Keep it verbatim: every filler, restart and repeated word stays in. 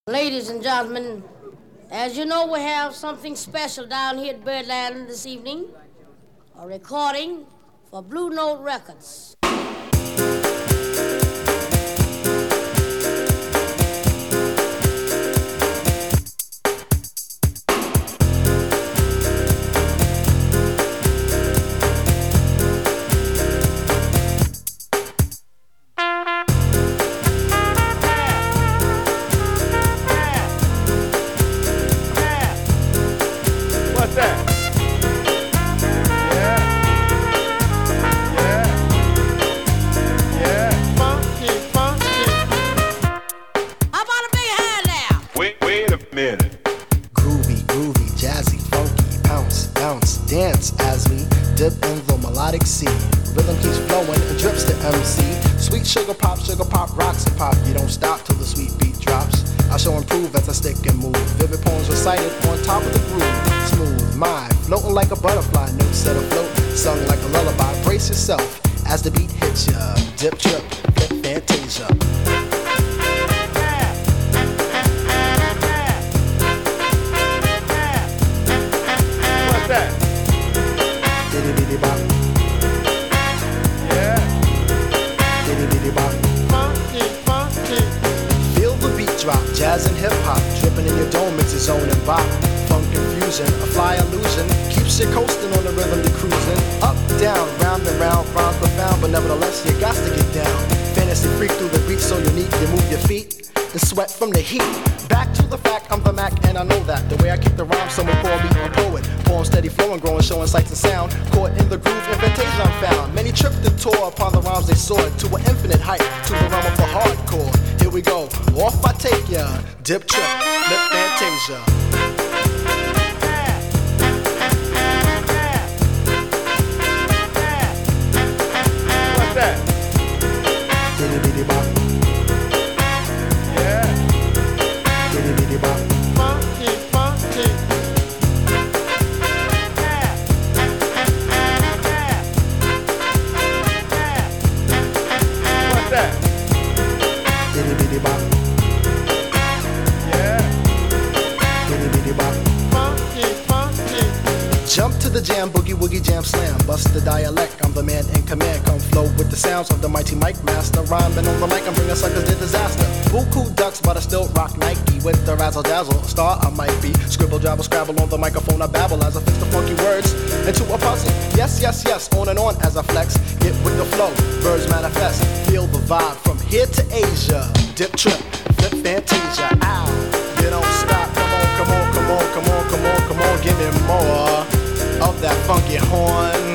Ladies and gentlemen, as you know, we have something special down here at Birdland this evening, a recording for Blue Note Records. Sugar pop, sugar pop, rocks and pop. You don't stop till the sweet beat drops. I shall improve as I stick and move. Vivid poems recited on top of the groove. Smooth mind, floating like a butterfly. Notes set afloat, sung like a lullaby. Brace yourself as the beat hits ya. Dip, trip, flip, fantasia. What's that? Diddy diddy bop. Funky, funky. Feel the beat drop, jazz and hip hop, dripping in your dome, it's your zone and bop. Funk confusion, a fly illusion, keeps you coasting on the rhythm you're cruising. Up, down, round and round, rhymes profound, but nevertheless you got to get down. Fantasy freak through the beat so unique, you move your feet and sweat from the heat. Back to the fact, I'm the Mac and I know that. The way I kick the rhyme, someone call me a poet. Poem steady flowing, growing, showing sights and sound. Caught in the groove, in fantasia I'm found. Many tripped and tore upon the rhymes they soared to an infinite height, to the realm of the hardcore. Here we go, off I take ya. Dip, trip, flip, fantasia. What's that? Diddy diddy bop. Funky, funky. What's that? Diddy diddy bop. Yeah. Diddy diddy bop. Funky, funky. Jump to the jam, boogie woogie jam slam. Bust the dialect, I'm the man in command. Come flow with the sounds of the mighty mic master. Rhyming on the mic and bringing suckers to disaster. Buku ducks, but I still rock Nike with the razzle dazzle. Star I might be. Scribble, jabble, scrabble on the microphone. I babble as I fix the funky words into a puzzle. Yes, yes, yes, on and on as I flex. Get with the flow, birds manifest. Feel the vibe from here to Asia. Dip, trip, flip, fantasia. Ow, you don't stop. Come on, come on, come on, come on, come on, come on. Give me more of that funky horn.